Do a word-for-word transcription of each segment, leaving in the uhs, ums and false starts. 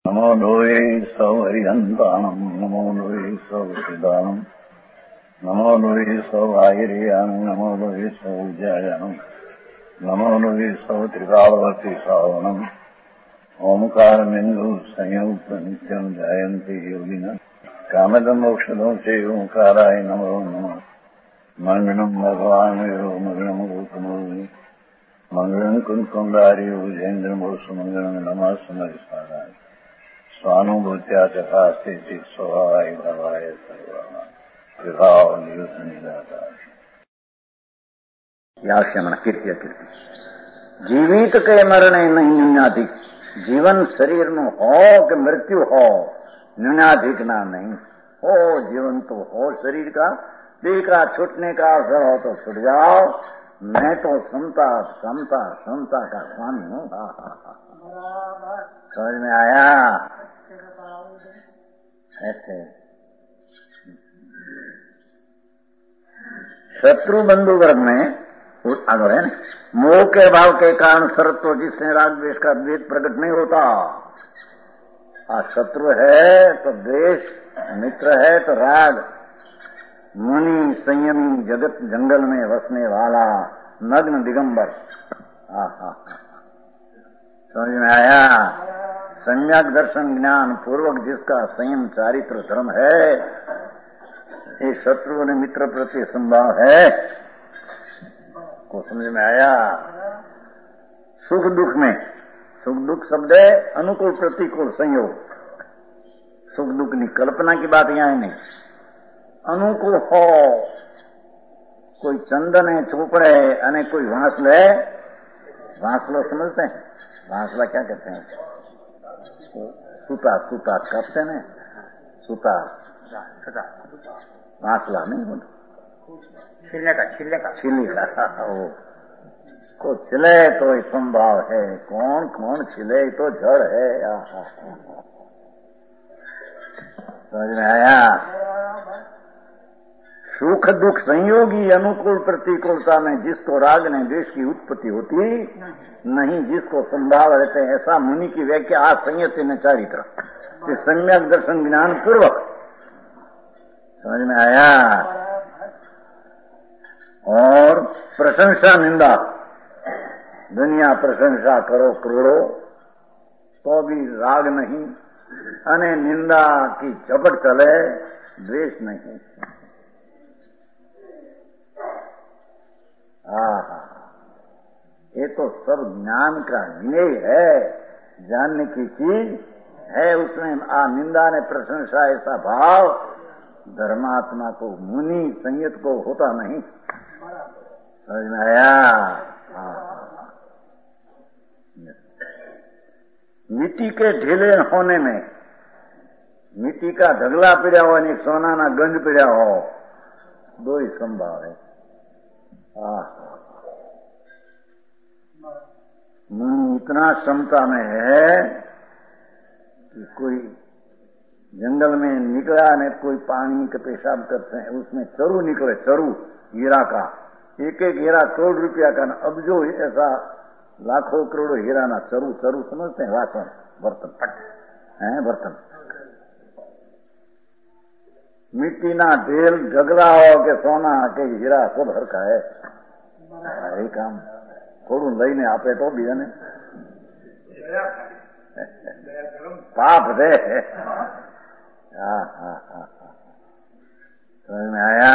नमो लोये सौहरिहन्ताणम् नमो लोये सौहृदानम् नमो लोये सौभागिर्यानम् नमो लोये सौविद्यायानम् नमो लोये सौत्रिकालवती सावनम् ओंकारमिन्दु संयुक्त नित्यम् जायन्ति योगिनः कामदम् मोक्षदम् च ओंकाराय नमो नमः मङ्गलम् भगवान् वीरो मङ्गलम् रूपमोहि मङ्गलम् कुन्कुण्डारि उजेन्द्रमोसु मङ्गलम् नमः समरिसाराय स्वानुभूत्या तथा स्थिति स्वभावाय भवाय सर्वाः विभाव नियुद्ध निराधार याश्यमण कीर्ति अकीर्ति जीवित के मरणे नहीं न्यूनाधिक जीवन शरीर में हो कि मृत्यु हो न्यूनाधिक ना नहीं हो जीवन तो हो शरीर का देह का छूटने का अवसर हो तो छूट जाओ मैं तो समता समता समता का स्वामी हूँ। हा हा हा समझ में आया ऐसे शत्रु बंधु वर्ग में आगे है मोह के भाव के कारण शरत तो जिससे राग द्वेष का द्वेष प्रकट नहीं होता। आ शत्रु है तो द्वेष मित्र है तो राग मुनि संयमी जगत जंगल में बसने वाला नग्न दिगंबर। आहा समझ में आया सम्यक दर्शन ज्ञान पूर्वक जिसका संयम चारित्र धर्म है ये शत्रु ने मित्र प्रति संभाव है को समझ में आया। सुख दुख में सुख दुख शब्द है अनुकूल प्रतिकूल संयोग सुख दुख की कल्पना की बात यहाँ नहीं अनुकूल हो कोई चंदन है चोपड़े है अने कोई वांसल है वांसलो समझते हैं वांसला क्या कहते हैं सूता सूता कहते हैं सूता वांसला नहीं बोलते छिलने का छिलने का छिलने का वो को छिले तो संभाव है कौन कौन छिले तो जड़ है। समझ में आया सुख दुख संयोगी अनुकूल प्रतिकूलता में जिसको राग ने देश की उत्पत्ति होती नहीं जिसको संभाव रहते हैं ऐसा मुनि की व्याख्या आज संयत न चारित्र सम्यक दर्शन ज्ञान पूर्वक। समझ में आया। और प्रशंसा निंदा दुनिया प्रशंसा करो करोड़ो तो भी राग नहीं अने निंदा की झपट चले द्वेष नहीं। आहा ये तो सब ज्ञान का ज्ञेय है जानने की चीज है उसमें आ निंदा ने प्रशंसा ऐसा भाव धर्मात्मा को मुनि संयत को होता नहीं। समझ में आया। मिट्टी के ढीले होने में मिट्टी का ढगला पीड़ा हो नहीं सोना ना गंज पीड़ा हो दो ही संभाव है। मुनि इतना क्षमता में है कि कोई जंगल में निकला ने कोई पानी का पेशाब करते हैं उसमें चरू निकले चरू हीरा का एक एक हीरा करोड़ रुपया का अब जो ऐसा लाखों करोड़ों हीरा ना चरू चरू समझते हैं वासन बर्तन पट है बर्तन मिट्टी ना ढेल ढगला हो के सोना के हीरा सब हरका है એ કામ થોડું લઈને આપે તો બી અને પાપ દે। હા હા હા समझ में आया।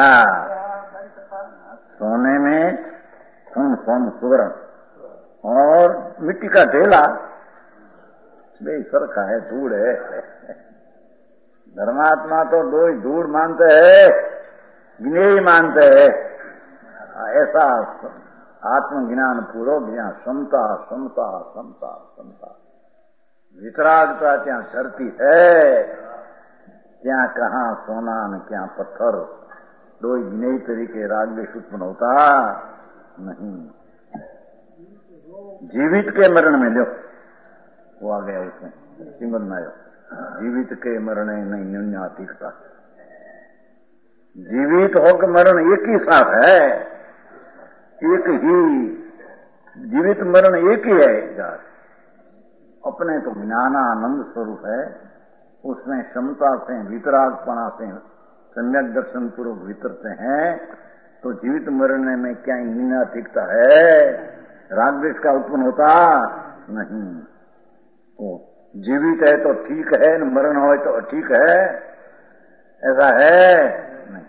सोने में सोन सोन सुवर्ण और मिट्टी का ढेला बे सरखा है धूड़ है। धर्मात्मा तो दो ही धूड़ मानते हैं ज्ञेय मानते हैं ऐसा आत्मज्ञान पूर्वक जहाँ समता समता समता समता वितरागता ત્યાં धरती है ત્યાં कहाँ सोना न क्या पत्थर दो नई तरीके राग द्वेष उत्पन्न होता नहीं। जीवित के मरण में लो वो आ गया उसमें सिंगल में आयो जीवित के मरण नहीं न्यून्यातिकता जीवित होकर मरण एक ही साथ है एक ही जीवित मरण एक ही है अपने तो ज्ञानानंद स्वरूप है, उसमें क्षमता से वितरागपणा से सम्यक दर्शन पूर्वक वितरते हैं, तो जीवित मरने में क्या हीना दिखता है? राग द्वेष का उत्पन्न होता नहीं। वो जीवित है तो ठीक है, मरण हो तो ठीक है, ऐसा है नहीं।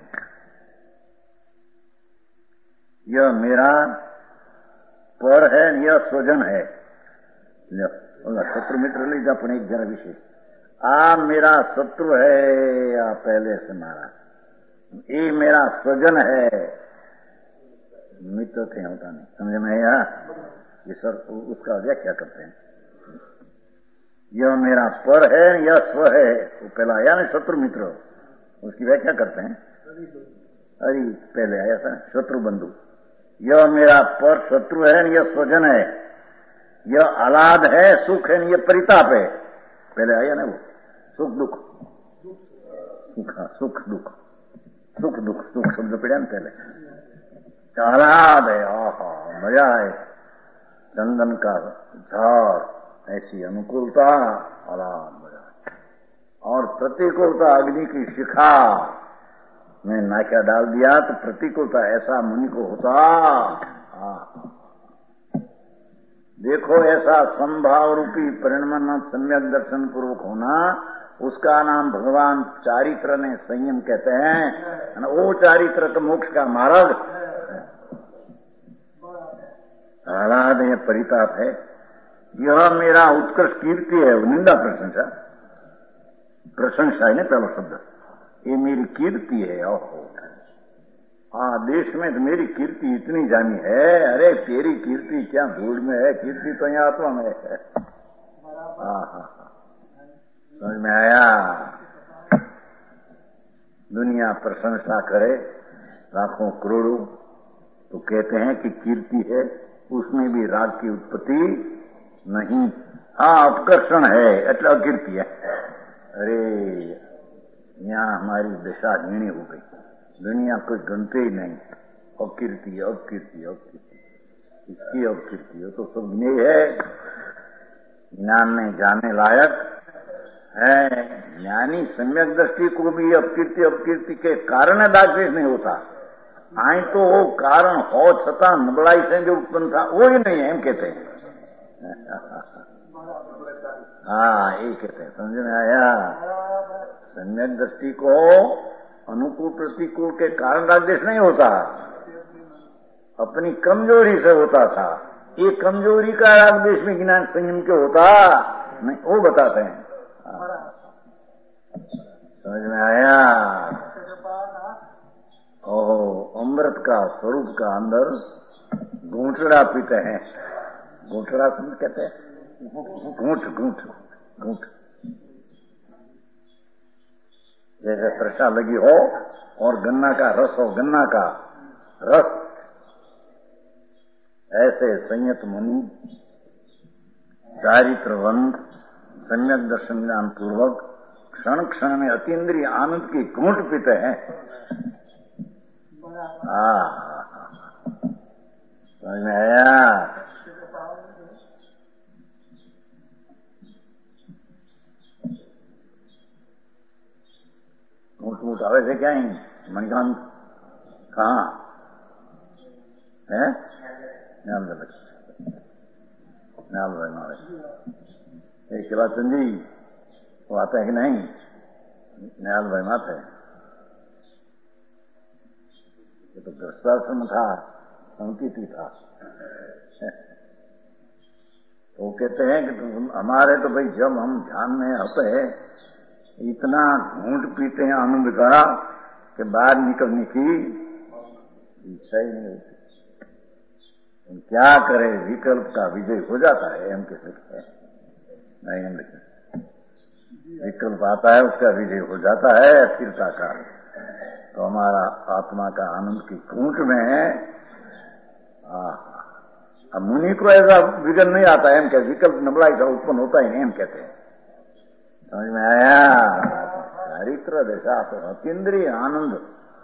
यह मेरा पर है, यह स्वजन है। शत्रु मित्र ले जा अपने एक जरा विशेष, आ मेरा शत्रु है या पहले से मारा, ये मेरा स्वजन है, मित्र थे होता नहीं। समझ में आया? ये सर उसका व्याख्या करते हैं। यह मेरा पर है, यह स्व है, वो पहला आया ना शत्रु मित्र, उसकी व्याख्या करते हैं। अरे पहले आया था शत्रु बंधु। यह मेरा पर शत्रु है, यह स्वजन है, यह आह्लाद है, सुख है, यह परिताप है। पहले आया ना वो सुख दुख, सुख सुख दुख, सुख दुख, सुख शब्द पड़ा ना पहले। आह्लाद है, आहा मजा है, चंदन का झाड़ ऐसी अनुकूलता, आह्लाद मजा है। और प्रतिकूलता अग्नि की शिखा में नाक्या डाल दिया तो प्रतिकूलता ऐसा मुनि को होता। देखो ऐसा संभाव रूपी परिणमन सम्यक दर्शन पूर्वक होना, उसका नाम भगवान चारित्र ने संयम कहते हैं। वो चारित्र का मोक्ष का मार्ग आह्लाद है, परिताप है। यह मेरा उत्कृष्ट कीर्ति है, निंदा प्रशंसा, प्रशंसा है ना पहला शब्द, ये मेरी कीर्ति है। ओहो हाँ, देश में तो मेरी कीर्ति इतनी जानी है। अरे तेरी कीर्ति क्या धूल में है, कीर्ति तो यहाँ आत्मा में है। हाँ हाँ समझ में आया? दुनिया प्रशंसा करे लाखों करोड़ों तो कहते हैं कि कीर्ति है, उसमें भी राग की उत्पत्ति नहीं। हाँ अपकर्षण है એટલે अकीर्ति है। अरे यहाँ हमारी दशा हीणी हो गई, दुनिया कोई गणते ही नहीं, अकीर्ति अकीर्ति अकीर्ति, इसकी अकीर्ति हो तो सब ज्ञेय है, ज्ञान में जाने लायक है। ज्ञानी सम्यक दृष्टि को भी अपकीर्ति अपकीर्ति के कारण दागदेश नहीं होता। आई तो वो कारण हो छता नबड़ाई से जो उत्पन्न था वो ही नहीं है, एम कहते हैं। हाँ यही कहते हैं, समझ में आया? सम्यक दृष्टि को अनुकूल प्रतिकूल के कारण रागदेश नहीं होता, अपनी कमजोरी से होता था। ये कमजोरी का रागदेश में ज्ञान संयम के होता नहीं, वो बताते हैं। समझ में आया? ओहो अमृत का स्वरूप का अंदर घूंटड़ा पीते हैं, घूंटड़ा समझ कहते हैं, घूंट घूंट घूंट, जैसे तृषा लगी हो और गन्ना का रस हो, गन्ना का रस, ऐसे संयत मुनि चारित्रवंत सम्यक दर्शन ज्ञान पूर्वक क्षण क्षण में अतीन्द्रिय आनंद की घूंट पीते हैं। समझ में आया? घूट घूट आवे से क्या ही मणिकांत कहाँ है? नाम दे नाम भाई एक शिवाचंद जी वो आता है कि नहीं? न्याल भाई मात है, ये तो ग्रस्ताश्रम था, संकित ही था। तो वो कहते हैं कि तो हमारे तो भाई जब हम ध्यान में होते हैं इतना घूंट पीते हैं आनंद का कि बाहर निकलने की इच्छा ही नहीं होती। क्या करे, विकल्प का विजय हो जाता है, हम कह सकते हैं नहीं, हम लिखे विकल्प आता है उसका विजय हो जाता है अस्थिरता का। तो हमारा आत्मा का आनंद की घूंट में अब मुनि को ऐसा विघन नहीं आता है, हम कहते विकल्प नबड़ाई का उत्पन्न होता ही नहीं, हम कहते हैं। समझ में आया? चारित्र दशा तो अतीन्द्रिय आनंद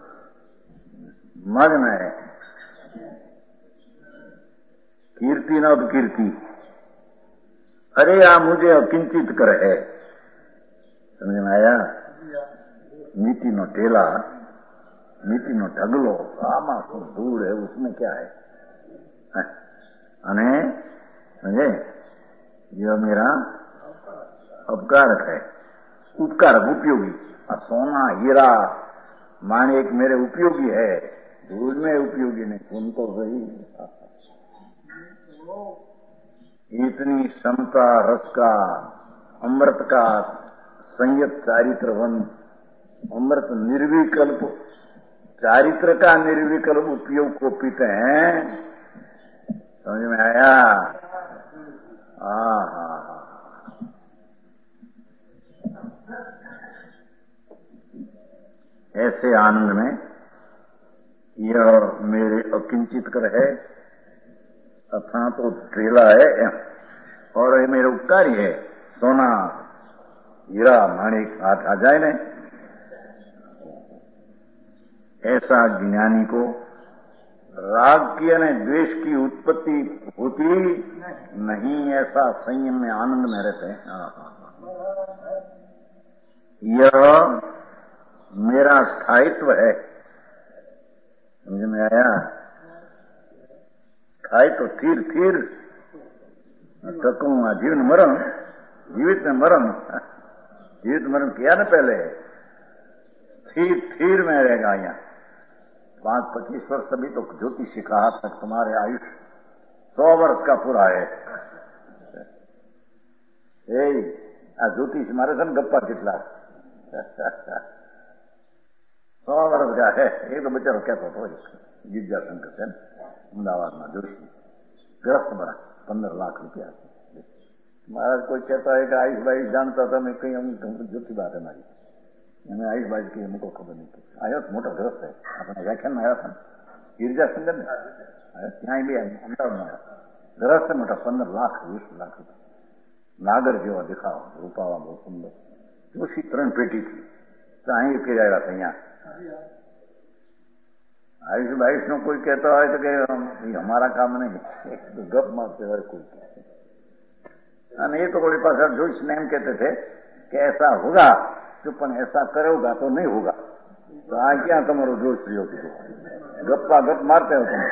मग्न है, कीर्ति न कीर्ति अरे आ मुझे अकिंचित कर है, समझ में आया? नीति नो टेला, नीति नो ढगलो, आमा सो दूर है, उसमें क्या है? अने समझे, यह मेरा अपकारक है, उपकारक उपयोगी। सोना हीरा माणिक मेरे उपयोगी है, दूर में उपयोगी नहीं। सुन तो सही, इतनी समता रस का, अमृत का संयत चारित्रवंत, अमृत निर्विकल्प चारित्र का निर्विकल्प उपयोग को पीते हैं, समझ में आया? हाँ हाँ हाँ। ऐसे आनंद में यह मेरे अकिंचित कर है, अथा तो ट्रेला है, और ये मेरे उपकारी है। सोना हीरा माणिक हाथ आ जाए ने, ऐसा ज्ञानी को राग की और द्वेष की उत्पत्ति होती नहीं, ऐसा संयम में आनंद में रहते हैं। हाँ हाँ, यह मेरा स्थायित्व है, समझ में आया? स्थायित्व थीर थीर सकूंगा, जीवन मरण, जीवित में मरण, जीवित मरण किया ना पहले, थीर थीर में रहेगा। यहाँ पांच पच्चीस वर्ष तभी तो ज्योतिष सिखा तक तुम्हारे आयुष सौ वर्ष का पूरा है। आ ज्योतिष मारे थे गप्पा कितला सौ वर्ष का है। एक तो बेचारो कहता था गिरजा शंकर से अमदावाद में जोशी ग्रस्त बना पंद्रह लाख रुपया। महाराज कोई कहता है कि आयुष बाईस जानता था, मैं कहीं हम झूठी बात है हमारी, मैंने आयुष बाईस की हमको खबर नहीं थी। आयो मोटा ग्रस्त है, अपने व्याख्यान में आया था गिरजा शंकर में, यहाँ भी आया अमदावाद में आया, ग्रस्त मोटा पंद्रह लाख वीस लाख रुपया, नागर जेवा दिखाओ, रूपावा बहुत सुंदर, जोशी त्रण पेटी थी तो અહીં ફેરાયા था यहाँ। आयुष बाईस नो कोई कहता है तो कि हमारा काम नहीं, तो गप मारते हर कोई। ये तो बड़े पास जोश ने कहते थे कि ऐसा होगा, चुपन ऐसा करोगा तो नहीं होगा। तो आ क्या तुम्हारो जोश रियो थी, गप्पा गप मारते हो तुम।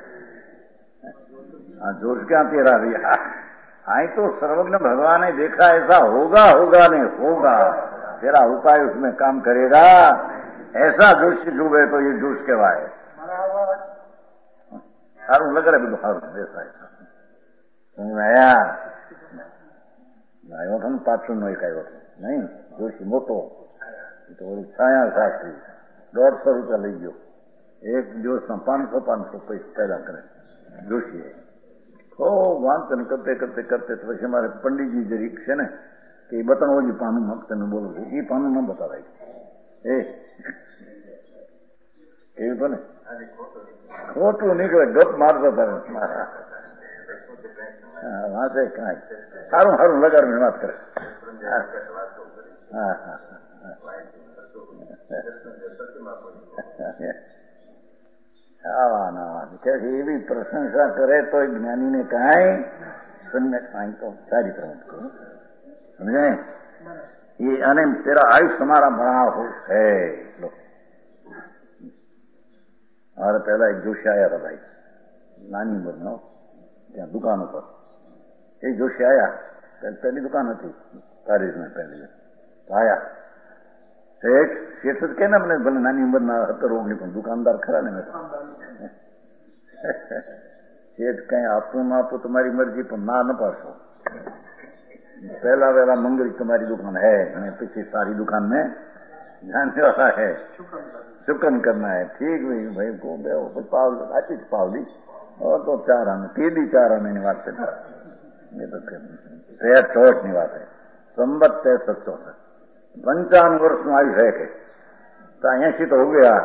हाँ जोश क्या तेरा रिया, आई तो सर्वज्ञ भगवान ने देखा ऐसा होगा, होगा नहीं होगा, तेरा उपाय उसमें काम करेगा। ऐसा जोश डूबे तो ये जोश कहवाए। सारू लग रहा है बुखार ऐसा ऐसा समझ में आया? આવ્યો હતો ને પાછું નો એક આવ્યો હતો નહીં, જોશી મોટો તો છાયા શાસ્ત્રી દોઢસો રૂપિયા લઈ ગયો એક દિવસના પાંચસો પાંચસો પૈસા પહેલા કરે જોશીએ ખૂબ વાંચન કરતે કરતે કરતે પછી અમારે પંડિતજી જરીક છે ને કે એ બતાવો જે પાનું તમે બોલો છો એ પાનું ન બતાવાય એ એવું તો ને ખોટું નીકળે ગપ મારતો તારે વાંચે કાંઈ સારું સારું લગાડને વાત કરે। હા હા આવા ના એવી પ્રશંસા કરે તો જ્ઞાની ને કાંઈ સન્યક કાંઈ તો સારી પ્રમત કરો સમજે ये अने तेरा आयुष हमारा बड़ा हो है। लो और पहला एक जोशी आया था भाई नानी उम्र में ત્યાં દુકાન ઉપર एक जोशी आया, पहली दुकान थी पेरिस में पहली तो आया सेठ सेठ से कहना मैंने भले नानी उम्र ना हतर होगी पर दुकानदार खरा ने मैं सेठ कहीं आपू ना आपू तुम्हारी मर्जी पर ना न पासो पहला वेला मंगल तुम्हारी दुकान है, मैं पीछे सारी दुकान में जानने वाला है, शुक्र करना है। ठीक भाई भाई को पाव आची पावली और तो चार आने तीन चार आने निवास से चौथ निवास है संबत तैसठ चौसठ पंचावन वर्ष में आयु है के तो ऐसी तो हो गया।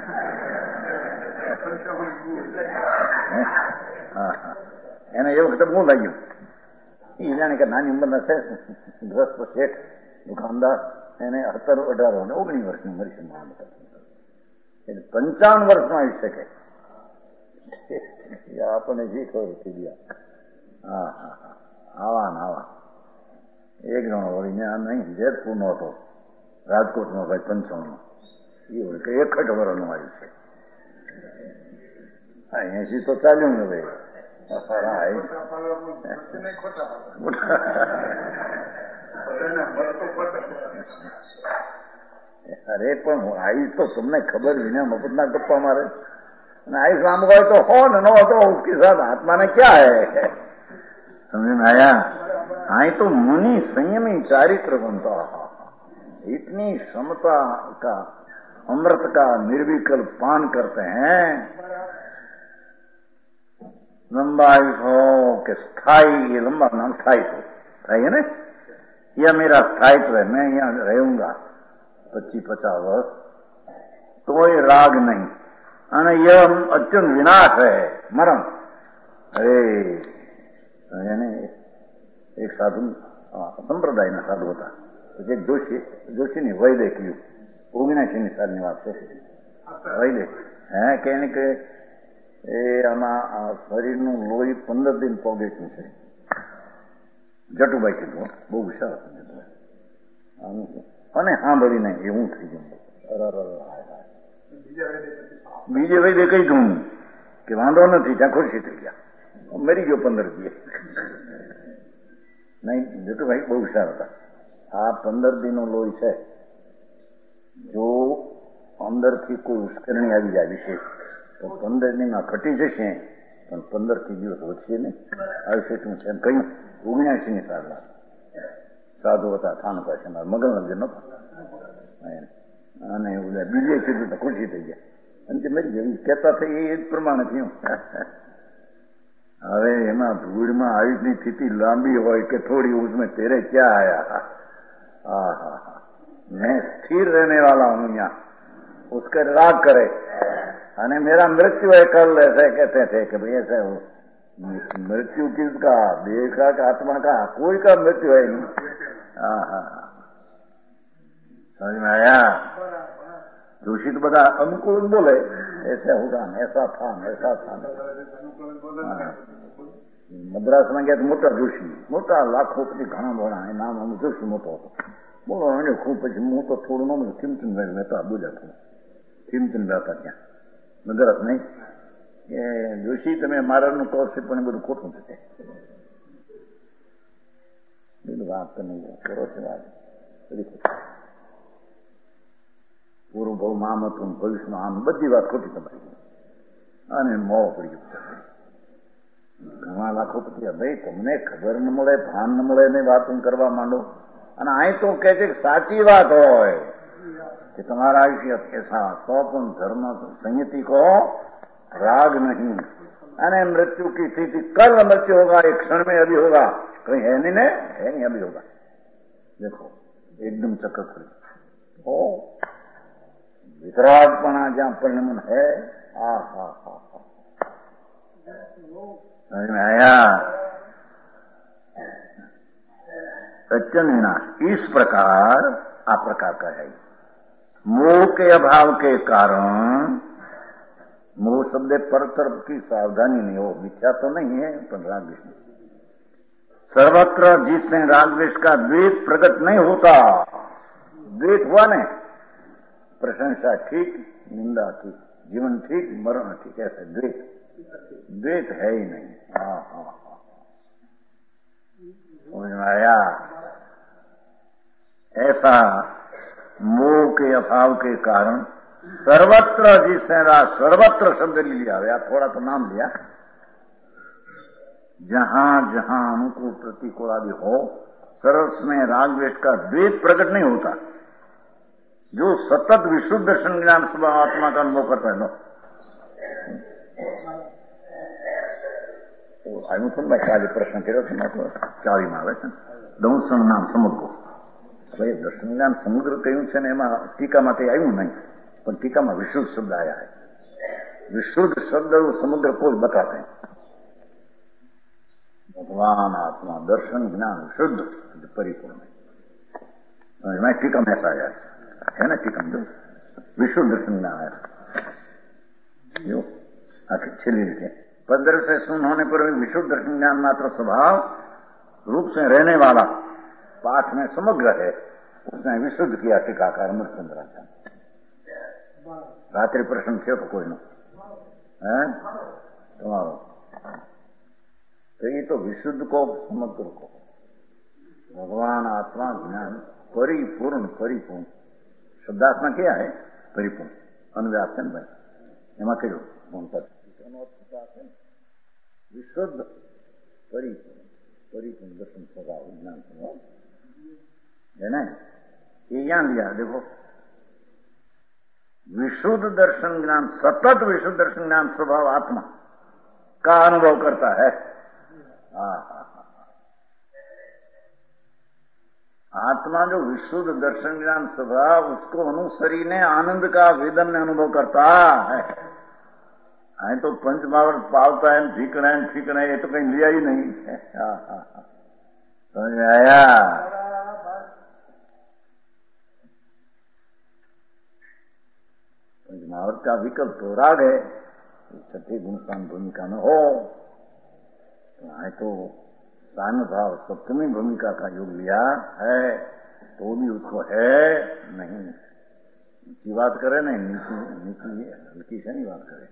हाँ हाँ એને એ વખતે હું લાગ્યું એ જાણે કે નાની ઉંમરના છે ગ્રસ્ત શેઠ દુકાનદાર એને સત્તર અઢાર અને ઓગણીસ વર્ષની મરી એટલે પંચાવન વર્ષમાં આવી શકે આપણને જે ખબર થઈ ગયા। હા હા હા આવા ને આવા એક જણો વળી ત્યાં નહીં જેતપુરનો હતો, રાજકોટનો ભાઈ પંચાણનો, એ વળી કે એકઠ વર્ષનું આવ્યું છે. હા એસી તો ચાલ્યું ને ભાઈ. અરે પણ આયુષ તો તમને ખબર વિના મફતના ગપ્પા મારે, અને आयुष राम गए तो हो न नो तो उसके साथ आत्मा ने क्या है, समझ में आया? आई तो मुनि संयमी चारित्र बनता, इतनी क्षमता का अमृत का निर्विकल्प पान करते हैं, लंबा आयुष हो कि स्थायी, ये लंबा नाम स्थायित्व स्थायी है ना, यह मेरा स्थायित्व है, मैं यहाँ रहूंगा पच्चीस पचास वर्ष, तो ये राग नहीं, અને यह अत्यंत विनाश है मरण. अरे એને એક સાધુ સંપ્રદાયના સાધુ હતા, એક જોશી જોશીની વૈદે કહ્યું, ઓગણસી સાલની વાત છે વૈદે, હે કે એને કે એ આમાં શરીરનું લોહી પંદર દિન પોગેટનું છે. જટુભાઈ કીધું, બહુ હુશાર હતું, અને સાંભળીને એવું થઈ ગયું. બીજે વૈદે કહી દઉં કે વાંધો નથી, ત્યાં ખુરશી થઈ ગયા, મરી ગયો પંદર દિવસ. નહીં, જટુભાઈ બહુ હુશાર હતા. આ પંદર દિનનો લોહી છે, જો અંદરથી કોઈ ઉશ્કેરણી આવી જાય વિશેષ તો પંદર દિનમાં ઘટી જશે, પણ પંદર થી દિવસ વધશે નહીં. આયુષ્ય શું છે એમ કહ્યું. ઓગણસી ની સાલના સાધુ હતા, થાન પાસે મગન લગ્ન નતો, અને બીજે કીધું તો ખુશી થઈ ગયા, અને તે મરી ગયું. કહેતા થઈ એ જ પ્રમાણે થયું. હવે એમાં ધૂળમાં આયુષની સ્થિતિ લાંબી હોય કે થોડી, उसमें तेरे क्या आया? हाँ हाँ हाँ, मैं स्थिर रहने वाला हूँ यहाँ, उसके राग करे, अने मेरा मृत्यु है कल, ऐसे कहते थे कि भाई ऐसे हो, मृत्यु किसका, देह का कि आत्मा का? कोई का मृत्यु है नहीं. हाँ हाँ, समझ में आया? दूषित બધા अनुकूल बोले, ऐसा होगा, ऐसा था, ऐसा था. मद्रास में ગયા મોટા જોશી, મોટા લાખોપતિ ઘણા ભણા, એ નામ અમુક જોશી મોટો હતો. બોલો એને ખૂબ પછી હું તો થોડું ન ચિમચન રહેતા, બોજા ચિમચન રહેતા ત્યાં મદ્રાસ નહીં. એ જોશી તમે મારાનું કહો છો પણ એ બધું ખોટું છે. બીજું વાત તમે કરો છો, વાત બધી ખોટી. પૂરું બહુ આમ હતું, ભવિષ્યમાં આમ, બધી વાત ખોટી તમારી. અને મોહ પડી ગયું. ઘણા લાખોપતિ ભાઈ તમને ખબર ન મળે, ભાન ન મળે ને વાતો કરવા માંડો. અને અહીં તો કહે છે કે સાચી વાત હોય कि तुम्हारा आयुष्य ऐसा स्वपन धर्म संहिति को राग नहीं, अने मृत्यु की स्थिति कल मृत्यु होगा, एक क्षण में अभी होगा, कहीं है नहीं, ने है नहीं, अभी होगा. देखो एकदम चक्कर खड़ी हो, वितरागपना जहां परिणमन है. आ हा हा हा, समझ में आया? सत्यन विनाश इस प्रकार आ प्रकार का है. मोह के अभाव के कारण, मोह शब्द पर तरफ की सावधानी नहीं हो, मिथ्या तो नहीं है पर राग द्वेष नहीं. सर्वत्र जिसमें राग द्वेष का द्वेष प्रकट नहीं होता, द्वेष हुआ नहीं, प्रशंसा ठीक, निंदा ठीक, जीवन ठीक, मरण ठीक, ऐसे द्वेष द्वेष है ही नहीं. हाँ हाँ हाँ, समझ में आया? ऐसा मोह के अभाव के कारण सर्वत्र जिसने राग, सर्वत्र शब्द ले लिया, या थोड़ा तो नाम लिया, जहां जहां अनुकूल प्रतिकूल आदि हो, सरस में राग द्वेष का द्वेष प्रकट नहीं होता. जो सतत विशुद्ध दर्शन ज्ञान स्वभाव आत्मा का अनुभव करता है. लो આનું શું ભાઈ કાલે પ્રશ્ન કર્યો છે, ચાવીમાં આવે છે દંશન નામ સમગ્ર. હવે દર્શન જ્ઞાન સમગ્ર કહ્યું છે ને, એમાં ટીકામાં તે આવ્યું નહીં, પણ ટીકામાં વિશુદ્ધ શબ્દ આયા है. विशुद्ध शब्द समग्र को बताते हैं. भगवान आत्मा दर्शन ज्ञान शुद्ध परिपूर्ण है. मैं टीका में ऐसा आया है ना, टीका में विशुद्ध दर्शन ज्ञान है. जो आखिर छिली रीते पंद्रह से शून्य होने पर विशुद्ध दर्शन ज्ञान मात्र स्वभाव रूप से रहने वाला पाठ में समग्र है, उसने विशुद्ध किया टीकाकार अमृतचंद्राचार्य। रात्रि प्रश्न थे तो कोई न तुम्हारो, तो ये तो विशुद्ध को समग्र को भगवान आत्मा ज्ञान परिपूर्ण परिपूर्ण शब्दात्मा क्या है? परिपूर्ण अनुव्यास है भाई एम कहो विशुद्ध परिपूर्ण परिपूर्ण दर्शन स्वभाव ज्ञान स्वभाव है ना। ये यहां लिया देखो, विशुद्ध दर्शन ज्ञान सतत विशुद्ध दर्शन ज्ञान स्वभाव आत्मा का अनुभव करता है। हाँ हाँ आत्मा जो विशुद्ध दर्शन ज्ञान स्वभाव उसको अनुसरी ने आनंद का वेदन ने अनुभव करता है। है तो पंच महावर पावता है, ठीकना है ठीकना है, ये तो कहीं लिया ही नहीं है। समझ में आया? पंच महावर का विकल्प तो राग है, छठी गुणस्थान भूमिका में हो तो है तो सान्य भाव सप्तमी भूमिका का योग लिया है तो भी उसको है नहीं। ऊंची बात करे नहीं, नीची नीची हल्की से नहीं बात करे।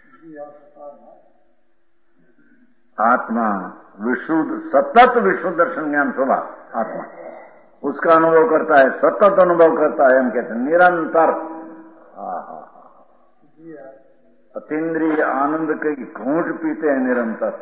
आत्मा विशुद्ध सतत विशुद्ध दर्शन ज्ञान स्वभाव आत्मा उसका अनुभव करता है, सतत अनुभव करता है। हम कहते हैं निरंतर अतीन्द्रिय आनंद की घूंट पीते हैं निरंतर।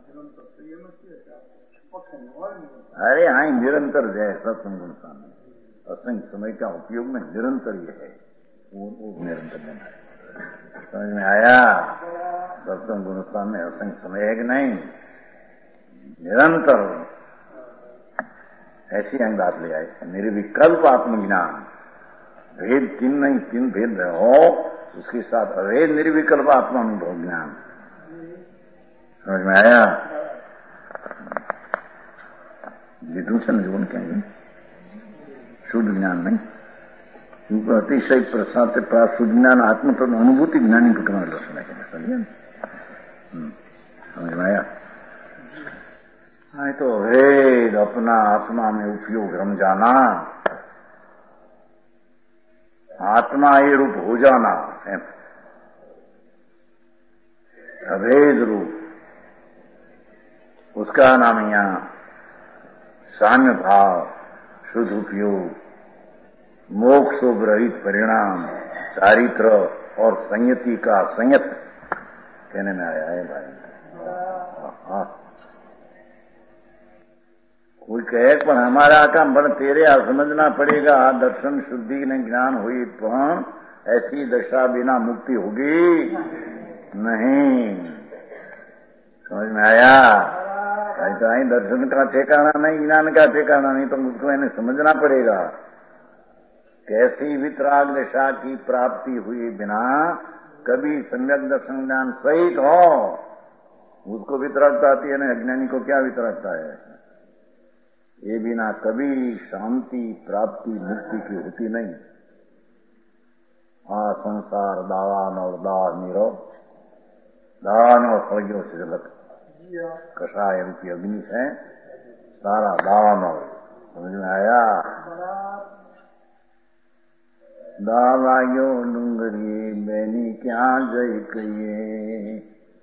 अरे हाँ निरंतर जय सत्संग असंख्य समय का उपयोग में निरंतर ये है, वो, वो निरंतर देना है। समझ में आया? सत्संग गुणस्थान में असंख्य समय है कि नहीं? निरंतर ऐसी अंग बात ले आए। निर्विकल्प आत्मज्ञान, भेद तीन नहीं, तीन भेद हो उसके साथ अभेद निर्विकल्प आत्मानुभव ज्ञान। समझ में आया? विदूषण जीवन कहेंगे शुद्ध ज्ञान नहीं, क्योंकि अतिशय प्रसाद से प्राप्त शुद्ध ज्ञान आत्म तो अनुभूति ज्ञानी को क्रम दर्शन है। समझिए समझ में आया? हाँ तो वेद अपना आत्मा में उपयोग रम जाना, आत्मा ये रूप हो जाना, अभेद रूप, उसका नाम यहाँ साम्य भाव, शुद्ध उपयोग, मोक्षोपरहित परिणाम, चारित्र और संयति का संयत कहने में आया है भाई। कोई कहे पर हमारा काम पर तेरे आ समझना पड़ेगा, दर्शन शुद्धि ने ज्ञान हुई पण ऐसी दशा बिना मुक्ति होगी नहीं। समझ में आया? ऐसा ही दर्शन का ठिकाना नहीं, ज्ञान का ठिकाना नहीं, तो मुझको इन्हें समझना पड़ेगा कैसी वितराग दशा की प्राप्ति हुई बिना कभी सम्यक दर्शन ज्ञान सहित हो उसको वितरागता आती है ना। अज्ञानी को क्या वितरागता है? ये बिना कभी शांति प्राप्ति मुक्ति की होती नहीं। हाँ संसार दावान और दाह निरो, दान और फलगियों से जगत कषाय रूपी अग्नि है सारा दान। और समझ में आया? दावायो डूंगरी बैनी क्या जय कहिए,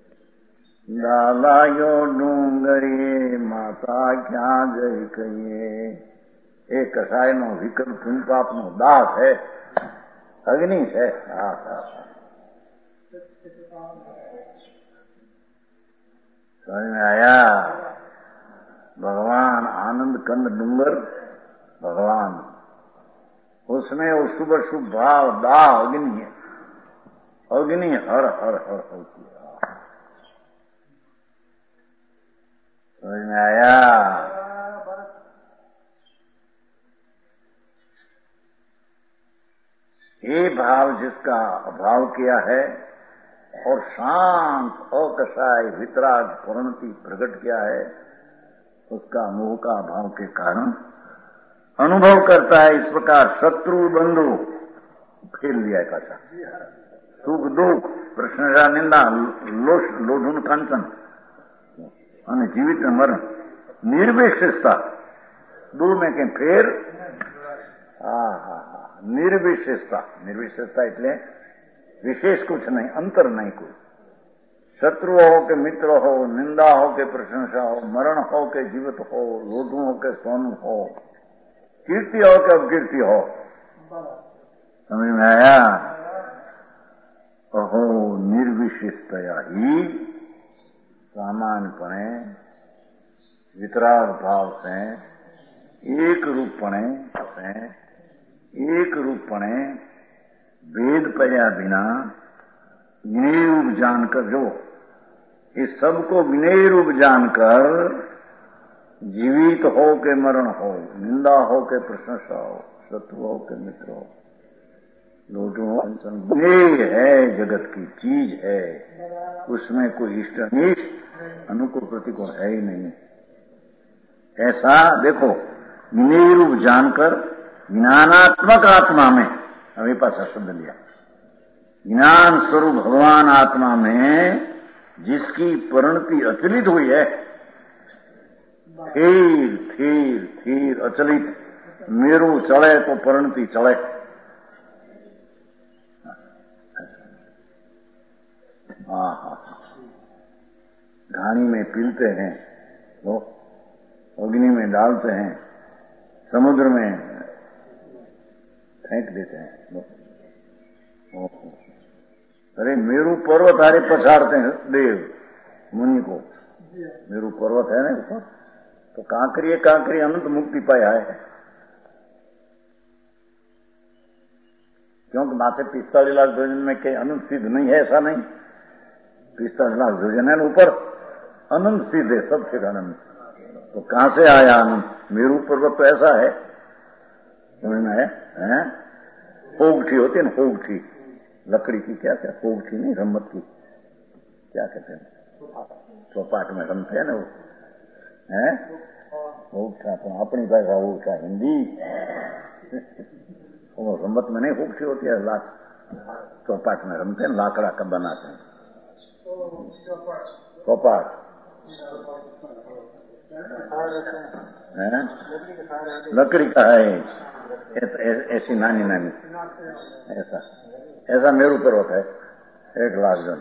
दावायो डूंगरी माता क्या जय कहिए। एक कषाय नो विकल्प तुम पाप नो दास है, अग्नि है। समझ में आया? भगवान आनंद कंद डूंगर भगवान, उसमें वो शुभ शुभ भाव दाह अग्नि है, अग्नि हर हर हर होती है। समझ में आया? ये भाव जिसका अभाव किया है और शांत अकषाय वितराग पूर्णति प्रकट किया है, उसका मोह का अभाव के कारण अनुभव करता है। इस प्रकार शत्रु बंधु फेल लिया है कथा, सुख दुख प्रश्न निंदा लोष लोधुन कांचन અને જીવિત મરણ નિર્વિશેષતા दूर में कहीं फिर हा हा हा निर्विशेषता निर्विशेषता એટલે विशेष कुछ नहीं, अंतर नहीं कोई। शत्रु हो के मित्र हो, निंदा हो के प्रशंसा हो, मरण हो के जीवित हो, लोधू हो के सोनू हो, कीर्ति हो के अपकीर्ति हो, समझ में आया? अहो निर्विशेषतया ही सामान्यपणे वितराग भाव से एक रूपपणे से एक रूपपणे भेद पया बिना विनय रूप जानकर जो इस सबको विनय रूप जानकर जीवित हो के मरण हो, निंदा हो के प्रशंसा हो, शत्रु हो के मित्र हो, लोटू हो, विनय है जगत की चीज है, उसमें कोई इष्ट अनिष्ट अनुकूल प्रतिकूल है ही नहीं। ऐसा देखो विनय रूप जानकर ज्ञानात्मक आत्मा में, अभी पास शब्द लिया, ज्ञान स्वरूप भगवान आत्मा में जिसकी परिणति अचलित हुई है, थीर थीर थीर अचलित, मेरू चले तो परिणति चले, हाँ हाँ घानी में पीलते हैं वो, अग्नि में डालते हैं, समुद्र में फेंक देते हैं। अरे मेरू पर्वत हारे पछाड़ते हैं देव मुनि को, मेरू पर्वत है ना ऊपर, तो कांकरी कांकरी अनंत मुक्ति पाया है, क्योंकि माथे पिस्तालीस लाख भोजन में कहीं अनंत सिद्ध नहीं है, ऐसा नहीं। पिस्तालीस लाख भोजन है ऊपर, अनंत सिद्ध है, सब फिर अनंत, तो कहां से आया अनंत? मेरू पर्वत तो ऐसा है, समझ में है, है? होगठी होती है ना, होगठी लकड़ी की, क्या क्या होगठी नहीं, रम्मत की, क्या कहते हैं, चौपाट में रमते हैं ना वो, है होगठा, तो अपनी भाषा होगठा हिंदी, वो रम्मत में नहीं होगठी होती है, लाख चौपाट में रमते हैं, लाकड़ा का बनाते हैं चौपाट, है लकड़ी का है, ऐसी नानी नानी, ऐसा ऐसा मेरू पर्वत है, एक लाख जन।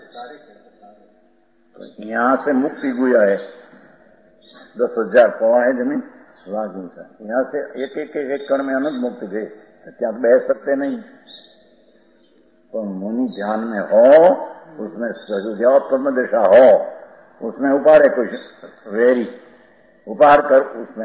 तो यहाँ से मुक्ति गुया है, दस हजार पवा है जमीन, लाख ऊंचा, यहाँ से एक एक एक, एक कण में अनंत मुक्ति गए, क्या बह सकते नहीं? तो मुनि ध्यान में हो, उसमें सजुद्यात्म दिशा हो, उसमें उपाड़े कुछ वेरी उपाड़ कर उसमें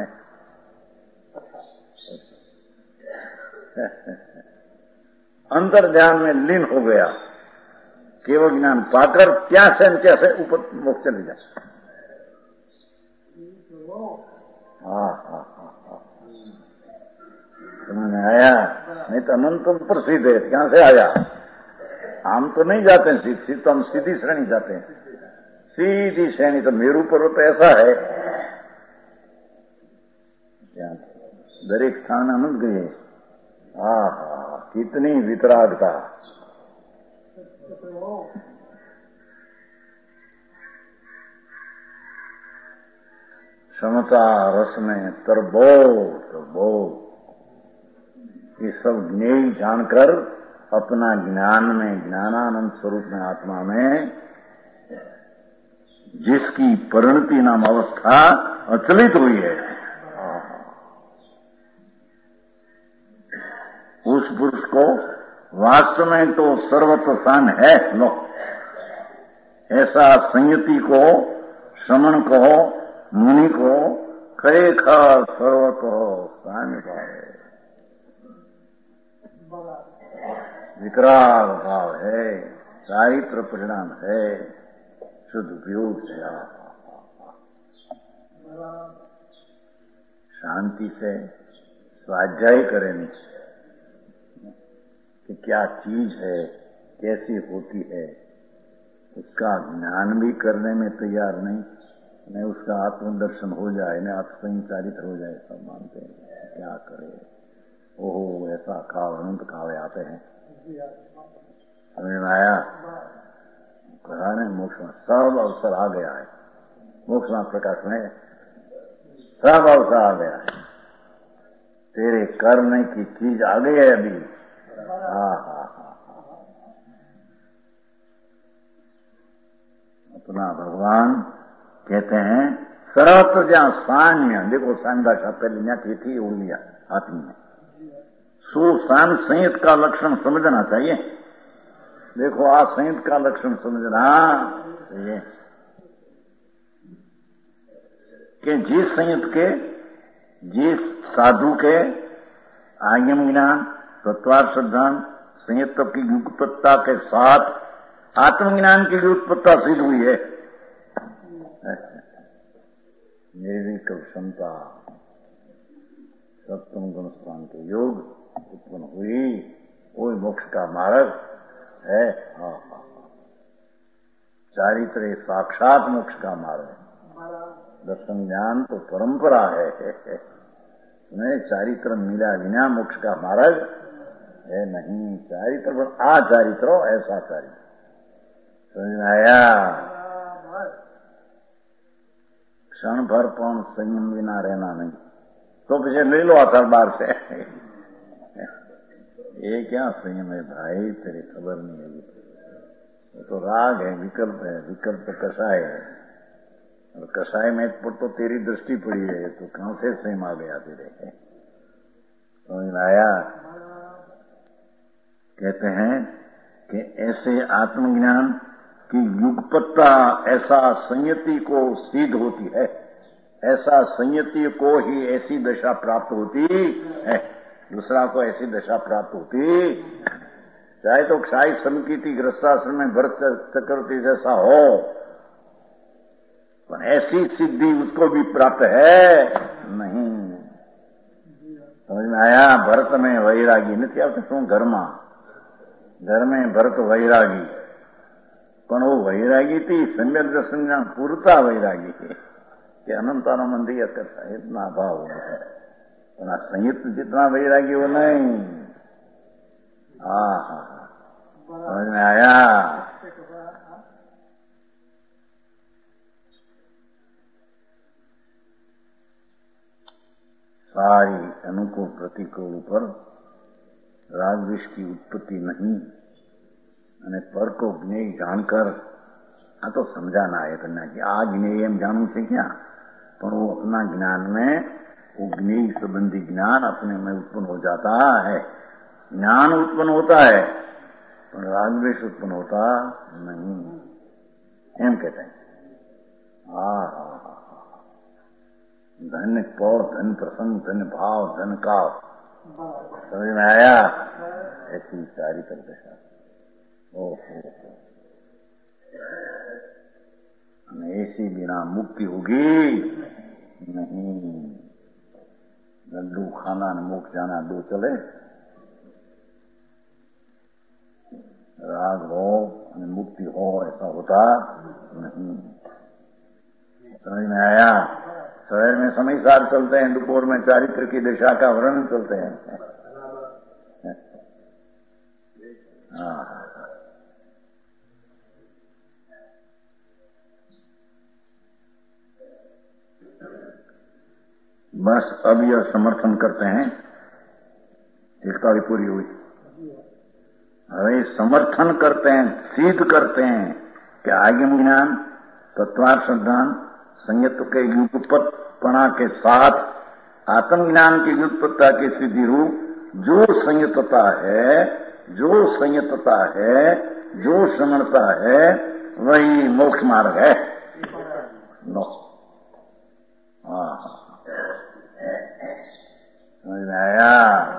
अंतर ध्यान में लीन हो गया, केवल ज्ञान पाकर क्या से क्या से ऊपर मोक्ष चले जाए। हाँ हाँ हाँ हाँ समझ में आया? नहीं तो अनंत ऊपर सीधे यहाँ से आया, हम तो नहीं जाते हैं सीध सीध तो हम सीधी श्रेणी जाते हैं, सीधी श्रेणी। तो मेरू पर्वत ऐसा है, दरेक स्थान अनंत गए, हाँ हाँ कितनी वितरागता, समता रस में तरबो तरबो, ये सब ज्ञेय जानकर अपना ज्ञान में, ज्ञानानंद स्वरूप में, आत्मा में जिसकी परिणति नाम अवस्था अचलित हुई है, उस पुरुष को वास्तव में तो सर्वत्र शान है लो, ऐसा संयति को, श्रमण को, मुनि को कई खार सर्वत्र शान है, विकराल भाव है, चारित्र परिणाम है, शुद्ध उपयोग है। शांति से स्वाध्याय करें कि क्या चीज है, कैसी होती है, उसका ज्ञान भी करने में तैयार नहीं, न उसका आत्मदर्शन हो जाए, न आत्मसंचारित हो जाए, सब मानते हैं क्या करे, ओहो ऐसा काल अनंत काल आते हैं, समझ में आया? कहा नहीं, मोक्ष में सब अवसर आ गया है, मोक्ष में प्रकाश में सब अवसर आ गया है, तेरे करने की चीज आ गई है अभी। हाँ हाँ हाँ अपना भगवान कहते हैं सरत जहां सान्य, देखो सान्य भाषा पहले यहाँ की थी उड़ लिया हाथ में। सुसान संयत का लक्षण समझना चाहिए। देखो आ संयत का लक्षण समझना चाहिए कि जिस संयत के, जिस साधु के आयम ज्ञान तत्वार्थ सिद्धांत संयत की युक्तता के साथ आत्मज्ञान की युक्तता सिद्ध हुई है, निर्विकल्प क्षमता सप्तम गुण स्थान के योग उत्पन्न हुई, वो मोक्ष का मार्ग है। हाँ हाँ चारित्र साक्षात मोक्ष का मार्ग है। दर्शन ज्ञान तो परंपरा है, नहीं चारित्र मिला बिना मोक्ष का मार्ग है नहीं। चारित्र पर आ चारित्रो ऐसा चारित्र समझ में आया। क्षण भर कौन संयम बिना रहना नहीं, तो पीछे ले लो अथर बार से। ये क्या संयम है भाई, तेरी खबर नहीं है। तो राग है, विकल्प है, विकल्प तो कषाय है, और कषाय में पर तो तेरी दृष्टि पड़ी है, तो कहां से संयम आ गया तेरे? समझ में आया। कहते हैं कि ऐसे आत्मज्ञान की युगपत्ता ऐसा संयति को सिद्ध होती है, ऐसा संयति को ही ऐसी दशा प्राप्त होती है, दूसरा को ऐसी दशा प्राप्त होती। चाहे तो क्षाई समकीति ग्रस्ताश्रम में भरत चक्रवर्ती जैसा हो, पर ऐसी सिद्धि उसको भी प्राप्त है नहीं। समझ में आया। भरत में वैरागी नहीं आवते शू घर में, घर में भरत वैरागी, पण वो वैरागी थी सम्यक दर्शन पूरता वैरागी है कि अनंतानो मंदिर करता इतना अभाव है, पर संयुक्त जितना वैरागी वो नहीं। हाँ हाँ समझ में आया। सारी अनुकूल प्रतिकूल पर राग द्वेष की उत्पत्ति नहीं, અને પર को ज्ञेय जानकर आ तो समझाना है करना कि आ ज्ञेय एम जानू से क्या, पर वो अपना ज्ञान में वो ज्ञेय संबंधी ज्ञान अपने में उत्पन्न हो जाता है। ज्ञान उत्पन्न होता है पर राग द्वेष उत्पन्न होता नहीं, एम कहते हैं। हाँ हाँ हाँ धन पौ धन प्रसंग धन भाव धन का समझ में आया। ऐसी सारी तरह ऐसी बिना मुक्ति होगी नहीं। लड्डू खाना न मुख जाना दो चले, राग हो मुक्ति हो ऐसा होता नहीं। समझ में आया। शहर में समय सार चलते हैं, दोपहर में चारित्र की दिशा का वर्णन चलते हैं। हाँ बस अब यह समर्थन करते हैं, एकता भी पूरी हुई। अरे समर्थन करते हैं, सिद्ध करते हैं कि आगम ज्ञान तत्वार्थ सिद्धांत संयत के युगपत्पणा के साथ आत्मज्ञान की युगपत्ता की सिद्धि रूप जो संयतता है, जो संयतता है, जो समर्था है, वही मोक्ष मार्ग है। हाँ समझ में आया।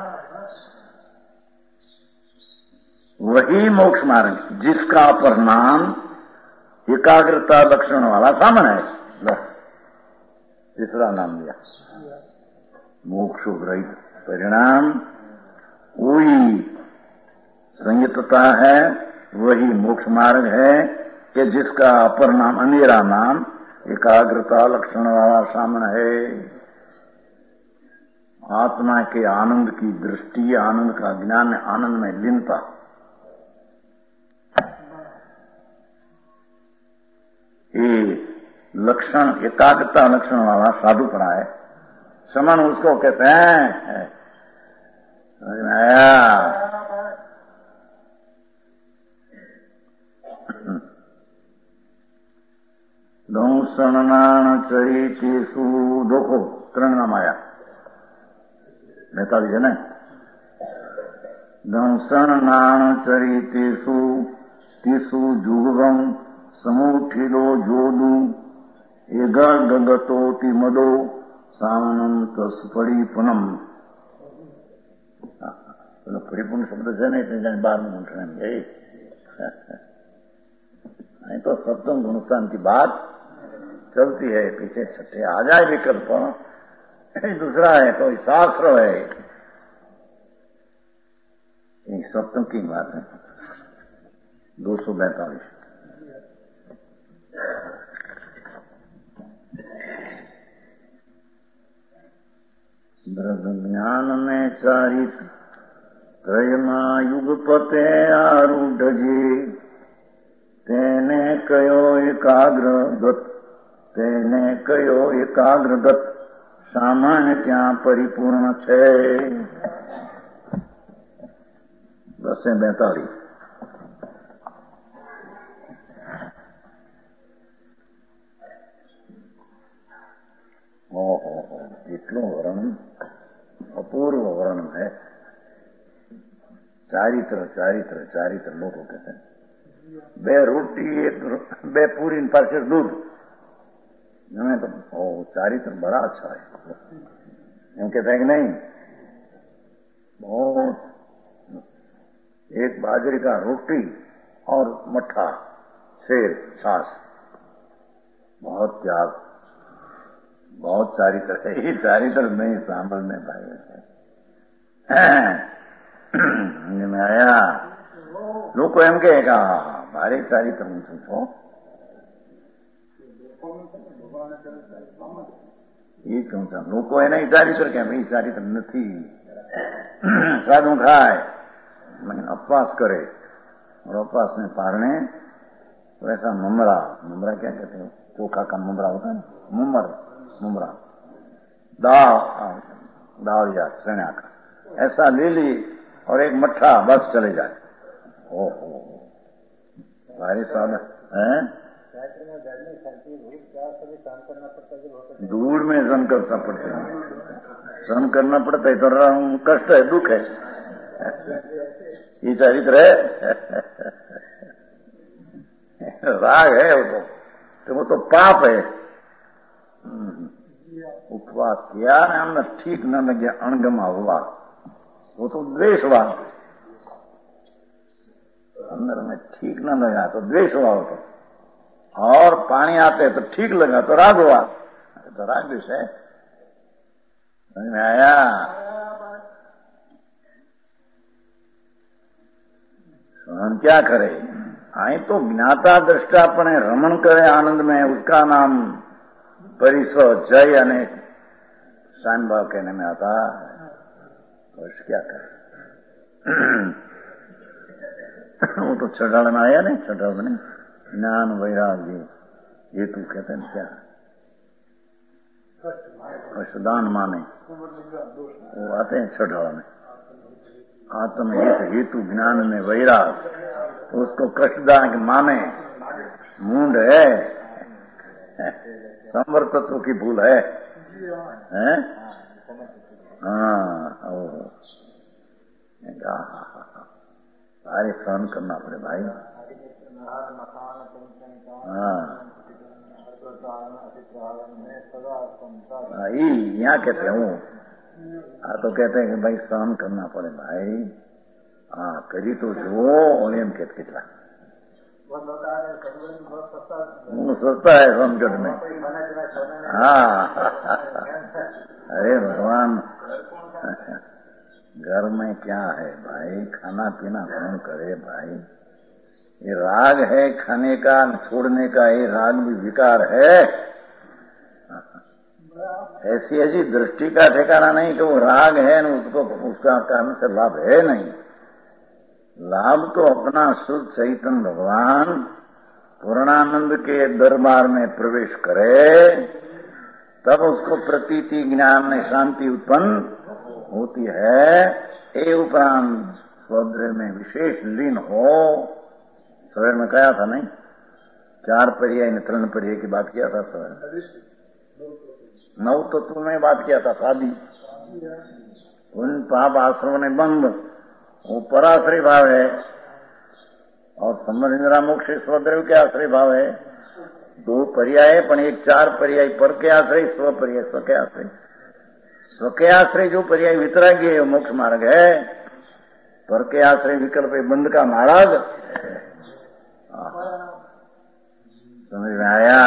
वही मोक्ष मार्ग जिसका परिणाम एकाग्रता लक्षण वाला सामन है। लो तीसरा नाम लिया मोक्षोग्रहित परिणाम, वही संयतता है, वही मोक्ष मार्ग है कि जिसका अपर नाम अनेरा नाम एकाग्रता लक्षण वाला सामन है। आत्मा के आनंद की दृष्टि, आनंद का ज्ञान, आनंद में लीनता, ये लक्षण एकाग्रता लक्षण वाला साधुपना है। समन उसको कहते हैं समझ में आया? दंसनाण चरितेषु देखो त्रण नाम आया बैतालीस है ना। दंसनाण चरितेषु तिसु जुगवम समूठिलो जोदु एगल गगतोति मदो सामनंत परिपूनम। परिपूर्ण शब्द से नहीं बार में उठने नहीं तो सप्तम गुणस्थान की बात चलती है, पीछे छठे आ जाए विकल्प दूसरा है तो शास्त्र है, सप्तम की बात है। दो सौ बैतालीस ब्रह्म ज्ञान में चारित त्रयमा युगपते आरूढ़ जी तेने कयो एकाग्र गत तेने कयो एकाग्र गत सामान्य क्या परिपूर्ण छे। बस बैतालीस ओहो इतनो वर्णन अपूर्व वर्णन है। चारित्र चारित्र चारित्र लोग कहते हैं बे रोटी एक बे पूरी पर दूध हमें तो ओ चारित्र बड़ा अच्छा है। हम कहते हैं कि नहीं बहुत एक बाजरे का रोटी और मट्ठा सेब छाछ बहुत त्याग बहुत चारित्र है। ये चारित्र नहीं सांभळने पाए में आया लोग एम कहेगा भारी चारित्र હું છું છો એ કહું છું લોકો એને ચારિત્ર કેમ એ ચારિત્ર નથી। સાદું ખાય उपवास करे और उपवास में पारने वैसा मुमरा मुमरा क्या कहते हैं चोखा का मुमरा होता है मुमर मुमरा दाल दाल या चना का ऐसा ले ली और एक मट्ठा बस चले जाए। ओहो भारी स्वाद है। दूर में श्रम करना पड़ता है श्रम करना पड़ता है तो कष्ट है दुख है ये चरित्र है राग है वो तो, तो वो तो पाप है। उपवास किया हमने ठीक न लगे अणगमा हुआ वो तो द्वेष हुआ अंदर में ठीक न लगा तो द्वेष हुआ हो तो और पानी आते तो ठीक लगा तो राग हुआ तो राग द्वेष है। समझ में आया? हम क्या करें आए तो ज्ञाता दृष्टापणे रमण करे आनंद में उसका नाम परिसो जय अने शान भाव कहने में आता है। तो क्या करे वो तो छठाड़ में आया नहीं छठाड़ में ज्ञान वैराग्य ये तू कहते हैं क्या कष्टदान माने वो आते हैं छठाड़ में आत्म हित हेतु ज्ञान में वैराग तो उसको कष्टदान माने मूंड है संवर तत्व की भूल है, है? हाँ सारे सहन करना पड़े भाई। हाँ यहाँ कहते हूँ हाँ तो कहते हैं कि भाई सहन करना पड़े भाई। हाँ करी तो जो एम कहते कितना सस्ता है सोनगढ़ में। हाँ अरे भगवान घर में क्या है भाई खाना पीना कौन करे भाई। ये राग है खाने का छोड़ने का ये राग भी विकार है। ऐसी ऐसी दृष्टि का ठिकाना नहीं कि वो राग है न उसको उसका कारण से लाभ है नहीं। लाभ तो अपना शुद्ध चैतन्य भगवान पूर्णानंद के दरबार में प्रवेश करे तब उसको प्रतीति ज्ञान में शांति उत्पन्न होती है। એ ઉપરાંત સ્વદ્ર में विशेष लीन हो। सवेर में कहा था नहीं, चार पर्याय ने त्रण पर्याय की बात किया था सवेर। नव तत्व में बात किया था शादी, उन पाप आश्रम ने बंद, वो पराश्रय भाव है, और समरिंद्रा मोक्ष स्वद्रव के आश्रय भाव है। दो पर्याय पण एक चार पर्याय पर के आश्रय, स्व पर्याय स्व के आश्रय। स्व के आश्रय जो पर्याय वितरागी है मोक्ष मार्ग है, पर के आश्रय विकल्प बंद का महाराज। समझ में आया?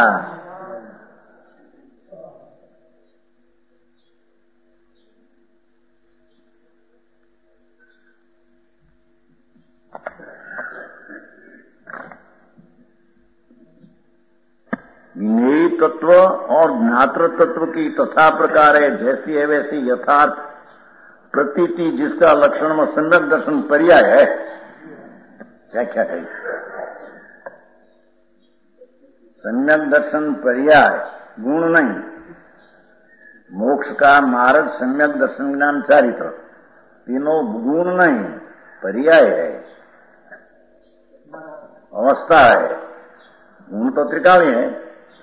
ज्ञेय तत्व और ज्ञात्र तत्व की तथा प्रकार है जैसी है वैसी यथार्थ प्रतीति, जिसका लक्षण में सम्यक दर्शन पर्याय है। क्या क्या कही? सम्यक दर्शन पर्याय, गुण नहीं। मोक्ष का मार्ग सम्यक दर्शन ज्ञान चारित्र, तीनों गुण नहीं, पर्याय है, अवस्था है। गुण तो त्रिकाली है,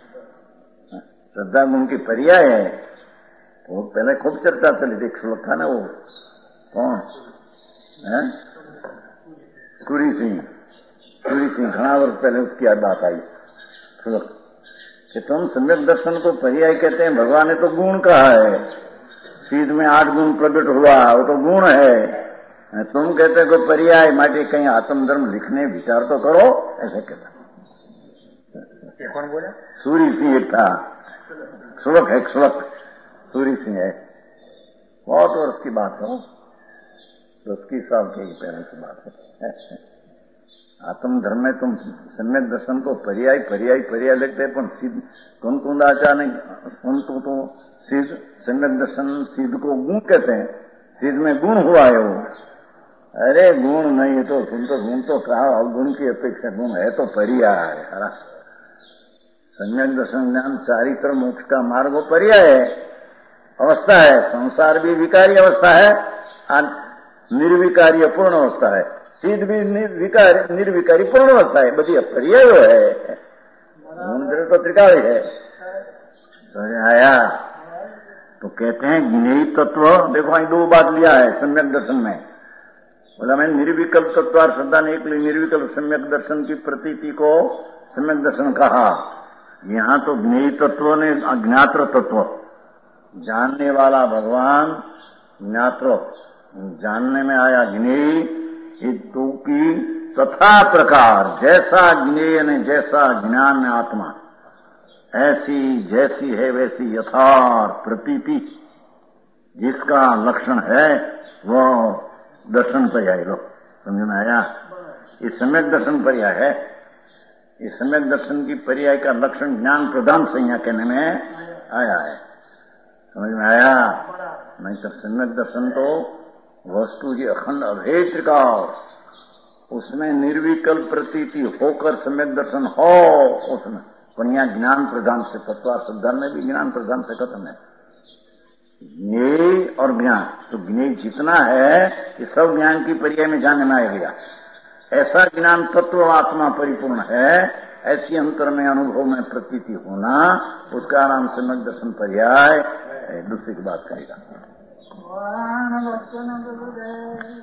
श्रद्धा गुण की पर्याय है। वो पहले खूब चर्चा चली थी, श्लोक था ना वो, कौन है? सूरी सिंह, सूरी सिंह घना वर्ष पहले उसकी बात आई श्लोक कि तुम सम्यक दर्शन को पर्याय कहते हैं, भगवान ने तो गुण कहा है, सीध में आठ गुण प्रकट हुआ, वो तो गुण है। तुम कहते हो पर्याय, माटे कहीं आत्मधर्म लिखने विचार तो करो, ऐसे कहता। कौन बोला? सूरी सिंह एक था, श्लोक है, श्लोक सूरी सिंह है, बहुत वर्ष की बात है, दस की साल के पहले की बात है। आत्मधर्म में तुम सम्यक दर्शन को पर्याय पर्याय पर्याय लगते हैं, पर सिद्ध तुम तुंदाचा नहीं, तुम तो, तो सिद्ध सम्यक दर्शन सिद्ध को गुण कहते हैं, सिद्ध में गुण हुआ है वो। अरे गुण नहीं तो तुम तो गुण तो कहा, गुण की अपेक्षा गुण है तो पर्याय है। सम्यक दर्शन ज्ञान चारित्र मोक्ष का मार्ग वो पर्याय है, अवस्था है। संसार भी विकारी अवस्था है और निर्विकारी पूर्ण अवस्था है, सिद्ध भी निर्विकारी निर्विकारी पूर्ण अवस्था है, बड़ी पर्याय है। मंदिर तो त्रिकाली है। समझ आया? तो कहते हैं ज्ञेय तत्व, देखो અહીં दो बात लिया है सम्यक दर्शन में। बोला मैं निर्विकल्प तत्वार श्रद्धा ने एक निर्विकल्प सम्यक दर्शन की प्रतीति को सम्यक दर्शन कहा। यहाँ तो ज्ञेय तत्व ने अज्ञात्र तत्व, जानने वाला भगवान, ज्ञात्र जानने में आया ज्ञेय, हितु की तथा प्रकार, जैसा ज्ञेय ने जैसा ज्ञान में आत्मा, ऐसी जैसी है वैसी यथार्थ प्रतीति, जिसका लक्षण है वो दर्शन पर्याय। लो समझ में आया? ये सम्यक दर्शन पर्याय है। ये सम्यक दर्शन की पर्याय का लक्षण ज्ञान प्रधान संज्ञा कहने में आया है। समझ में आया? नहीं तो सम्यक दर्शन तो वस्तु की अखंड अभेद त्रिकाल, उसमें निर्विकल्प प्रतीति होकर सम्यक दर्शन हो उसमें, पर यहाँ ज्ञान प्रधान से, तत्वार श्रद्धा में भी ज्ञान प्रधान से खत्म है। ज्ञेय और ज्ञान, तो ज्ञेय जितना है ये सब ज्ञान की पर्याय में जानने में आ गया। ऐसा ज्ञान तत्व आत्मा परिपूर्ण है, ऐसी अंतर में अनुभव में प्रतीति होना, उसका नाम सम्यक दर्शन पर्याय। दूसरी की बात करेगा।